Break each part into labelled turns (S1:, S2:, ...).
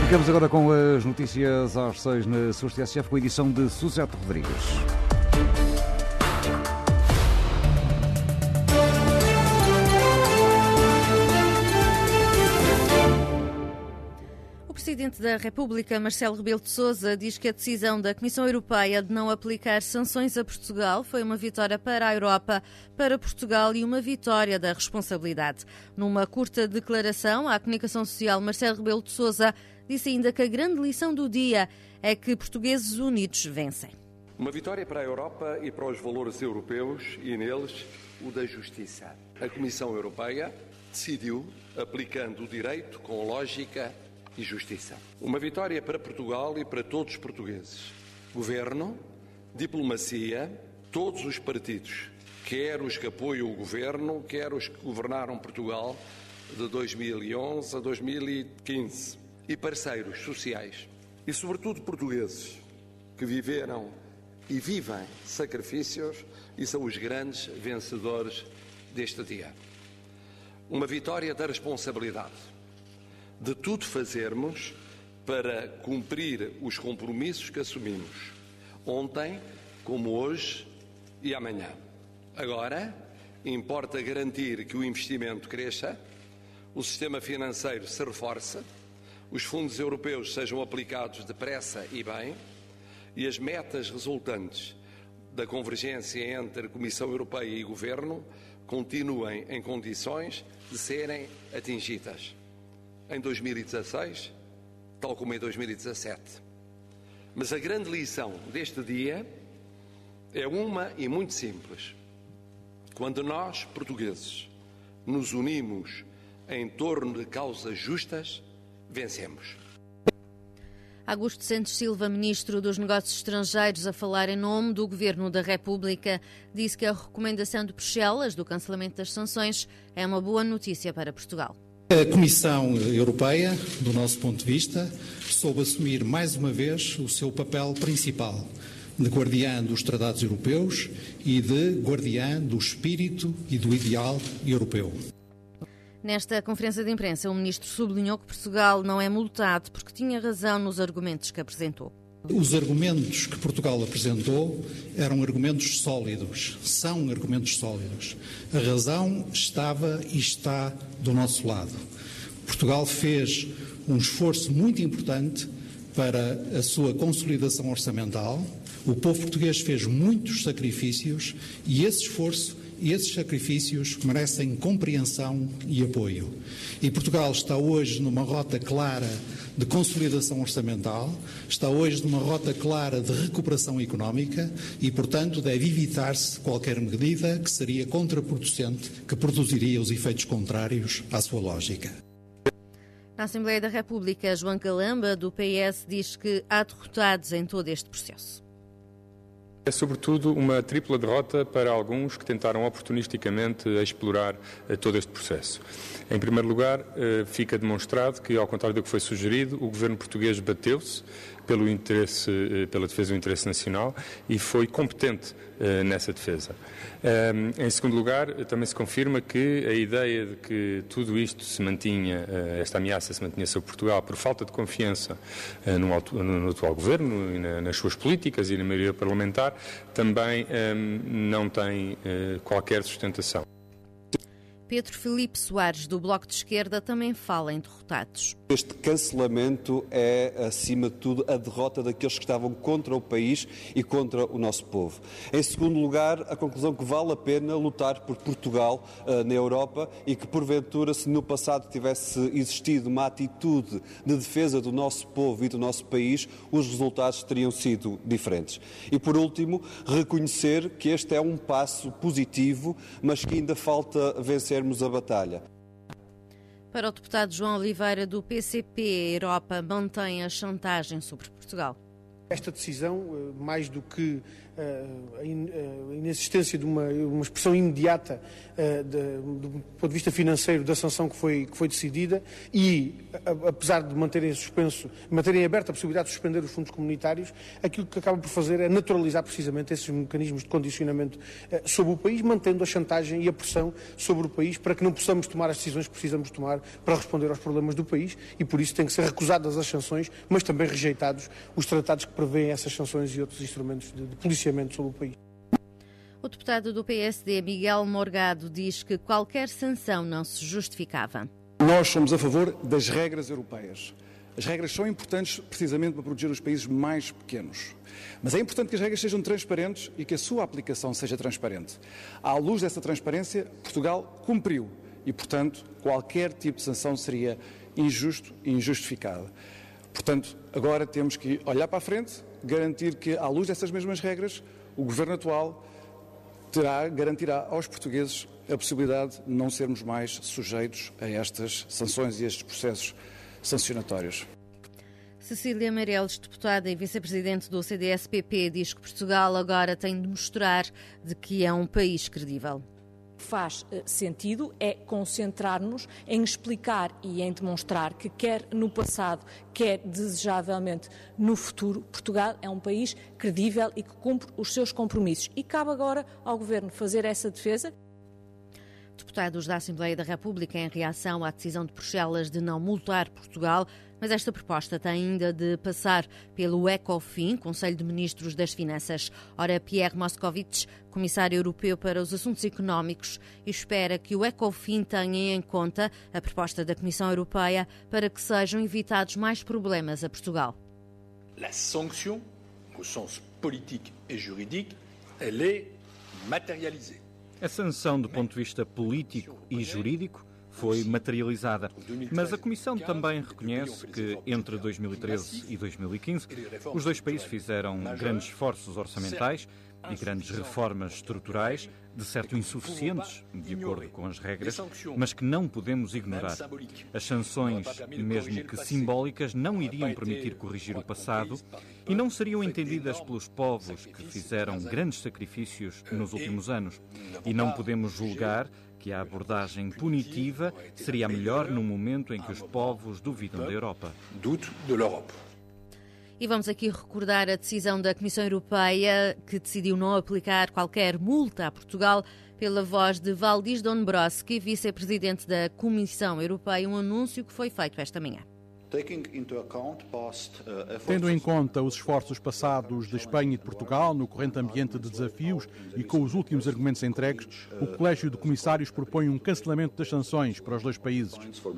S1: Ficamos agora com as notícias às 6 na sua TSF, com a edição de Suzete Rodrigues.
S2: O Presidente da República, Marcelo Rebelo de Sousa, diz que a decisão da Comissão Europeia de não aplicar sanções a Portugal foi uma vitória para a Europa, para Portugal e uma vitória da responsabilidade. Numa curta declaração à comunicação social, Marcelo Rebelo de Sousa disse ainda que a grande lição do dia é que portugueses unidos vencem.
S3: Uma vitória para a Europa e para os valores europeus e neles o da justiça. A Comissão Europeia decidiu aplicando o direito com lógica e justiça. Uma vitória para Portugal e para todos os portugueses. Governo, diplomacia, todos os partidos, quer os que apoiam o governo, quer os que governaram Portugal de 2011 a 2015, e parceiros sociais, e sobretudo portugueses, que viveram e vivem sacrifícios e são os grandes vencedores deste dia. Uma vitória da responsabilidade, de tudo fazermos para cumprir os compromissos que assumimos, ontem, como hoje e amanhã. Agora, importa garantir que o investimento cresça, o sistema financeiro se reforce, os fundos europeus sejam aplicados depressa e bem e as metas resultantes da convergência entre Comissão Europeia e Governo continuem em condições de serem atingidas em 2016, tal como em 2017. Mas a grande lição deste dia é uma e muito simples. Quando nós, portugueses, nos unimos em torno de causas justas, vencemos.
S2: Augusto Santos Silva, Ministro dos Negócios Estrangeiros, a falar em nome do Governo da República, disse que a recomendação de Bruxelas do cancelamento das sanções é uma boa notícia para Portugal.
S4: A Comissão Europeia, do nosso ponto de vista, soube assumir mais uma vez o seu papel principal de guardiã dos tratados europeus e de guardiã do espírito e do ideal europeu.
S2: Nesta conferência de imprensa, o Ministro sublinhou que Portugal não é multado porque tinha razão nos argumentos que apresentou.
S4: Os argumentos que Portugal apresentou eram argumentos sólidos, são argumentos sólidos. A razão estava e está do nosso lado. Portugal fez um esforço muito importante para a sua consolidação orçamental. O povo português fez muitos sacrifícios e esse esforço e esses sacrifícios merecem compreensão e apoio. E Portugal está hoje numa rota clara de consolidação orçamental, está hoje numa rota clara de recuperação económica e, portanto, deve evitar-se qualquer medida que seria contraproducente, que produziria os efeitos contrários à sua lógica.
S2: Na Assembleia da República, João Calamba, do PS, diz que há derrotados em todo este processo.
S5: É sobretudo uma tripla derrota para alguns que tentaram oportunisticamente explorar todo este processo. Em primeiro lugar, fica demonstrado que, ao contrário do que foi sugerido, o governo português bateu-se pela defesa do interesse nacional e foi competente nessa defesa. Em segundo lugar, também se confirma que a ideia de que tudo isto se mantinha, esta ameaça se mantinha sobre Portugal por falta de confiança no atual governo, e nas suas políticas e na maioria parlamentar, também não tem qualquer sustentação.
S2: Pedro Filipe Soares, do Bloco de Esquerda, também fala em derrotados.
S6: Este cancelamento é, acima de tudo, a derrota daqueles que estavam contra o país e contra o nosso povo. Em segundo lugar, a conclusão que vale a pena lutar por Portugal na Europa e que, porventura, se no passado tivesse existido uma atitude de defesa do nosso povo e do nosso país, os resultados teriam sido diferentes. E, por último, reconhecer que este é um passo positivo, mas que ainda falta vencermos a batalha.
S2: Para o deputado João Oliveira, do PCP, a Europa mantém a chantagem sobre Portugal.
S7: Esta decisão, mais do que a inexistência de uma expressão imediata do ponto de vista financeiro da sanção que foi decidida e, apesar de manterem aberta a possibilidade de suspender os fundos comunitários, aquilo que acaba por fazer é naturalizar precisamente esses mecanismos de condicionamento sobre o país, mantendo a chantagem e a pressão sobre o país para que não possamos tomar as decisões que precisamos tomar para responder aos problemas do país e, por isso, têm que ser recusadas as sanções, mas também rejeitados os tratados que prevêem essas sanções e outros instrumentos de policiamento sobre o país.
S2: O deputado do PSD, Miguel Morgado, diz que qualquer sanção não se justificava.
S8: Nós somos a favor das regras europeias. As regras são importantes precisamente para proteger os países mais pequenos. Mas é importante que as regras sejam transparentes e que a sua aplicação seja transparente. À luz dessa transparência, Portugal cumpriu e, portanto, qualquer tipo de sanção seria injusto e injustificada. Portanto, agora temos que olhar para a frente, garantir que, à luz dessas mesmas regras, o Governo atual garantirá aos portugueses a possibilidade de não sermos mais sujeitos a estas sanções e a estes processos sancionatórios.
S2: Cecília Meireles, deputada e vice-presidente do CDS-PP, diz que Portugal agora tem de mostrar de que é um país credível.
S9: Faz sentido é concentrar-nos em explicar e em demonstrar que quer no passado, quer desejavelmente no futuro, Portugal é um país credível e que cumpre os seus compromissos. E cabe agora ao Governo fazer essa defesa.
S2: Deputados da Assembleia da República em reação à decisão de Bruxelas de não multar Portugal, mas esta proposta tem ainda de passar pelo ECOFIN, Conselho de Ministros das Finanças. Ora, Pierre Moscovici, comissário europeu para os assuntos económicos, espera que o ECOFIN tenha em conta a proposta da Comissão Europeia para que sejam evitados mais problemas a Portugal.
S10: A sanção, no sens político e jurídico, ela é materializada.
S11: A sanção, do ponto de vista político e jurídico, foi materializada. Mas a Comissão também reconhece que entre 2013 e 2015 os dois países fizeram grandes esforços orçamentais e grandes reformas estruturais, de certo insuficientes, de acordo com as regras, mas que não podemos ignorar. As sanções, mesmo que simbólicas, não iriam permitir corrigir o passado e não seriam entendidas pelos povos que fizeram grandes sacrifícios nos últimos anos. E não podemos julgar que a abordagem punitiva seria a melhor no momento em que os povos duvidam da Europa.
S2: E vamos aqui recordar a decisão da Comissão Europeia, que decidiu não aplicar qualquer multa a Portugal, pela voz de Valdis Dombrovskis, vice-presidente da Comissão Europeia, um anúncio que foi feito esta manhã.
S12: Tendo em conta os esforços passados de Espanha e de Portugal no corrente ambiente de desafios e com os últimos argumentos entregues, o Colégio de Comissários propõe um cancelamento das sanções para os dois países.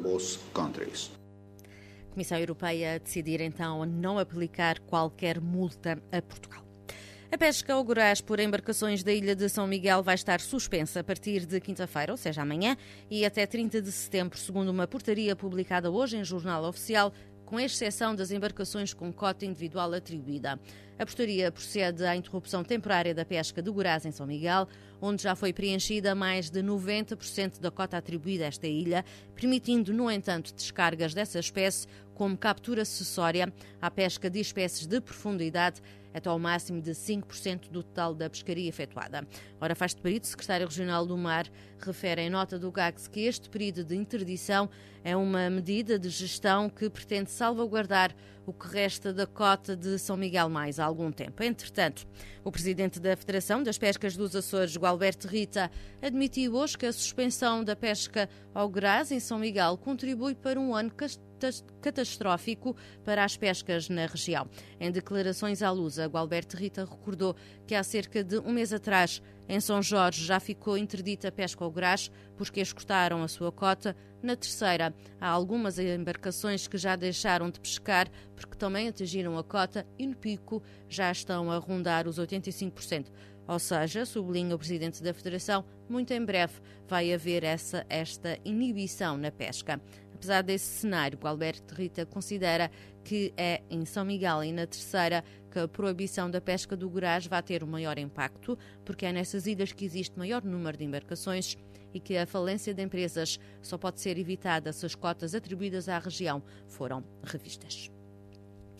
S2: A Comissão Europeia a decidir então não aplicar qualquer multa a Portugal. A pesca ao Gurás por embarcações da Ilha de São Miguel vai estar suspensa a partir de quinta-feira, ou seja, amanhã, e até 30 de setembro, segundo uma portaria publicada hoje em Jornal Oficial, com exceção das embarcações com cota individual atribuída. A portaria procede à interrupção temporária da pesca do Gurás em São Miguel, onde já foi preenchida mais de 90% da cota atribuída a esta ilha, permitindo, no entanto, descargas dessa espécie como captura acessória à pesca de espécies de profundidade até ao máximo de 5% do total da pescaria efetuada. Ora, Faz de Perito, secretário regional do Mar, refere em nota do GAGS que este período de interdição é uma medida de gestão que pretende salvaguardar o que resta da cota de São Miguel mais há algum tempo. Entretanto, o presidente da Federação das Pescas dos Açores, Gualberto Rita, admitiu hoje que a suspensão da pesca ao Gurás em São Miguel contribui para um ano catastrófico para as pescas na região. Em declarações à Lusa, Gualberto Rita recordou que há cerca de um mês atrás, em São Jorge, já ficou interdita a pesca ao Gurás porque esgotaram a sua cota. Na terceira, há algumas embarcações que já deixaram de pescar porque também atingiram a cota e no Pico já estão a rondar os 85%. Ou seja, sublinha o presidente da Federação, muito em breve vai haver esta inibição na pesca. Apesar desse cenário, o Gualberto Rita considera que é em São Miguel e na terceira que a proibição da pesca do Gurás vai ter o maior impacto, porque é nessas ilhas que existe maior número de embarcações e que a falência de empresas só pode ser evitada se as cotas atribuídas à região foram revistas.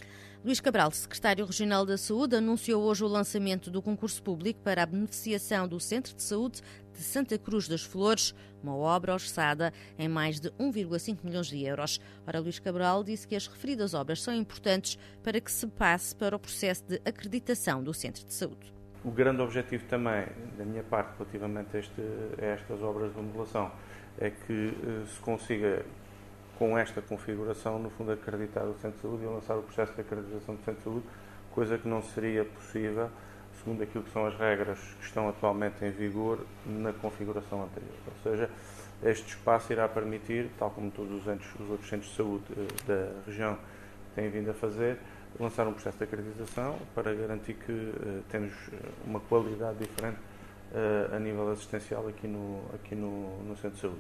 S2: Luís Cabral, secretário regional da Saúde, anunciou hoje o lançamento do concurso público para a beneficiação do Centro de Saúde de Santa Cruz das Flores, uma obra orçada em mais de 1,5 milhões de euros. Ora, Luís Cabral disse que as referidas obras são importantes para que se passe para o processo de acreditação do Centro de Saúde.
S13: O grande objetivo também, da minha parte, relativamente a estas obras de remodelação, é que se consiga, com esta configuração, no fundo, acreditar o Centro de Saúde e lançar o processo de acreditação do Centro de Saúde, coisa que não seria possível, segundo aquilo que são as regras que estão atualmente em vigor na configuração anterior. Ou seja, este espaço irá permitir, tal como todos os outros centros de saúde da região têm vindo a fazer, lançar um processo de acreditação para garantir que temos uma qualidade diferente a nível assistencial aqui no Centro de Saúde.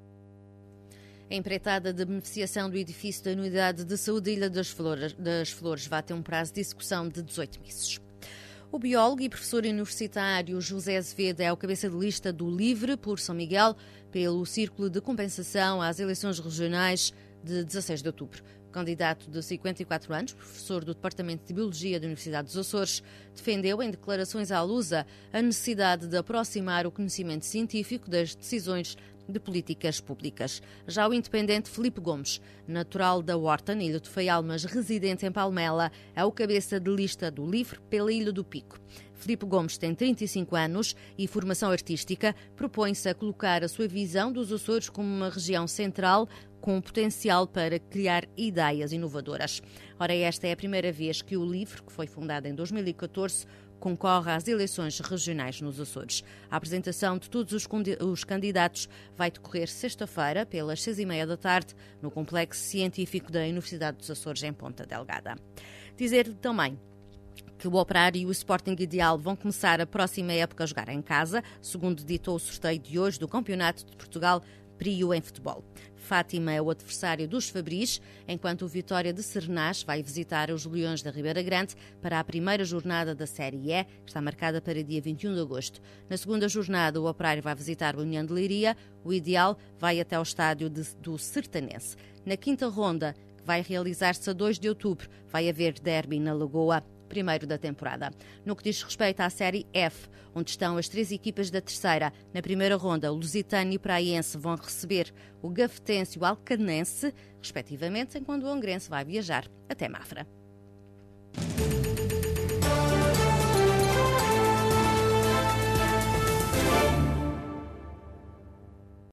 S2: A empreitada de beneficiação do edifício da Unidade de Saúde Ilha das Flores vai ter um prazo de execução de 18 meses. O biólogo e professor universitário José Azevedo é o cabeça de lista do LIVRE por São Miguel pelo Círculo de Compensação às eleições regionais de 16 de outubro. O candidato de 54 anos, professor do Departamento de Biologia da Universidade dos Açores, defendeu em declarações à Lusa a necessidade de aproximar o conhecimento científico das decisões de políticas públicas. Já o independente Filipe Gomes, natural da Horta, na Ilha do Faial, mas residente em Palmela, é o cabeça de lista do LIVRE pela Ilha do Pico. Filipe Gomes tem 35 anos e formação artística, propõe-se a colocar a sua visão dos Açores como uma região central com potencial para criar ideias inovadoras. Ora, esta é a primeira vez que o LIVRE, que foi fundado em 2014, concorre às eleições regionais nos Açores. A apresentação de todos os candidatos vai decorrer sexta-feira, pelas 6h30 da tarde, no Complexo Científico da Universidade dos Açores, em Ponta Delgada. Dizer-lhe também que o Operário e o Sporting Ideal vão começar a próxima época a jogar em casa, segundo ditou o sorteio de hoje do Campeonato de Portugal Prio em futebol. Fátima é o adversário dos Fabris, enquanto o Vitória de Sernás vai visitar os Leões da Ribeira Grande para a primeira jornada da Série E, que está marcada para dia 21 de agosto. Na segunda jornada, o Operário vai visitar o União de Leiria, o Ideal vai até ao estádio do Sertanense. Na quinta ronda, que vai realizar-se a 2 de outubro, vai haver derby na Lagoa, primeiro da temporada. No que diz respeito à Série F, onde estão as 3 equipas da terceira, na primeira ronda, o Lusitano e o Praense vão receber o Gafetense e o Alcanense, respectivamente, enquanto o Angrense vai viajar até Mafra.